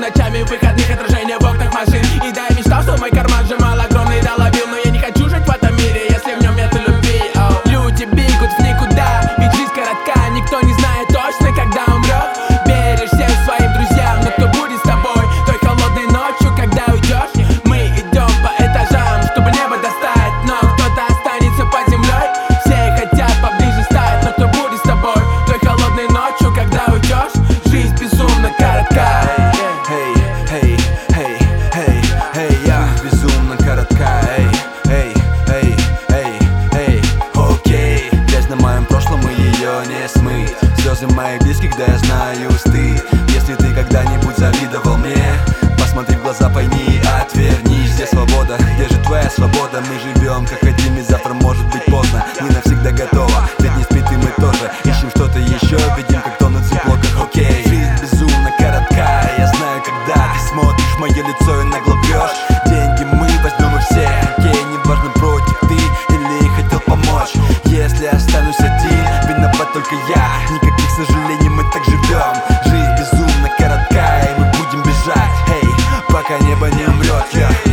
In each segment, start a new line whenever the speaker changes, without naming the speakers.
ночами в выходных, отражение в окнах машин. И да, я мечтал, что мой карман сжимал огромный доллабил. Но я не хочу жить в этом мире, если в нем нет любви. Люди бегут в никуда, ведь жизнь коротка. Никто не знает точно, когда умрет. Веришь всем своим друзьям, но кто будет с тобой той холодной ночью, когда уйдешь? Мы идем по этажам, чтобы небо достать, но кто-то останется под землей. Все хотят поближе стать, но кто будет с тобой той холодной ночью, когда уйдешь? Жизнь безумно коротка.
Я безумно коротка. Окей, грязь на моем прошлом, и ее не смыть. Слезы моих близких, да я знаю стыд. Если ты когда-нибудь завидовал мне, посмотри в глаза, пойми, отвернись. Где свобода, где же твоя свобода? Мы живем как хотим, и завтра может быть поздно. Не навсегда готово, ведь не спит и мы тоже. Ищем что-то еще, видим, как тонут в циклоках. Окей, жизнь безумно коротка. Я знаю, когда ты смотришь в мое лицо и нагло врешь. Деньги мы возьмем и все. Окей, неважно, против ты или хотел помочь. Если останусь один, виноват только я. Никаких сожалений, мы так живем. Жизнь безумно коротка, и мы будем бежать, эй, пока небо не умрет.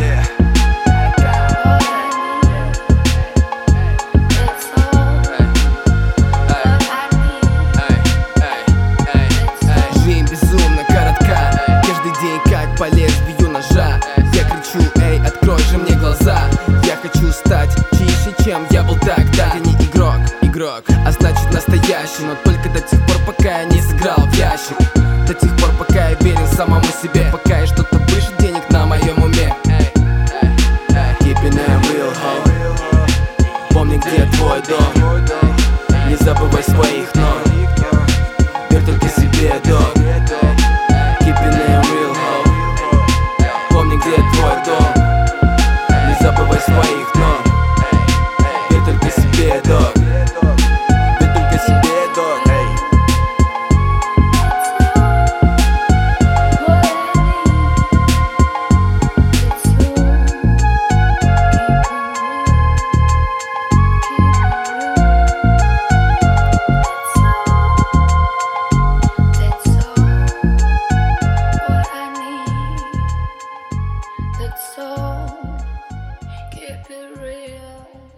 Жизнь безумно коротка, каждый день как по лезвию ножа. Я кричу, эй, открой же мне глаза. Я хочу стать чище, чем я был тогда. Я не игрок, а значит настоящий. Но только до тех пор, пока я не сыграл в ящик. До тех пор, пока я верен самому себе. Пока я что-то выше денег на моем уме. Keeping it real, ho. Помни, где твой дом. Не забывай своих ног. Верь только себе, дом. Keeping it real, ho. Помни, где твой дом. Не забывай своих ног. Верь только себе, дом. Верь только себе, дом.
That's all, keep it real.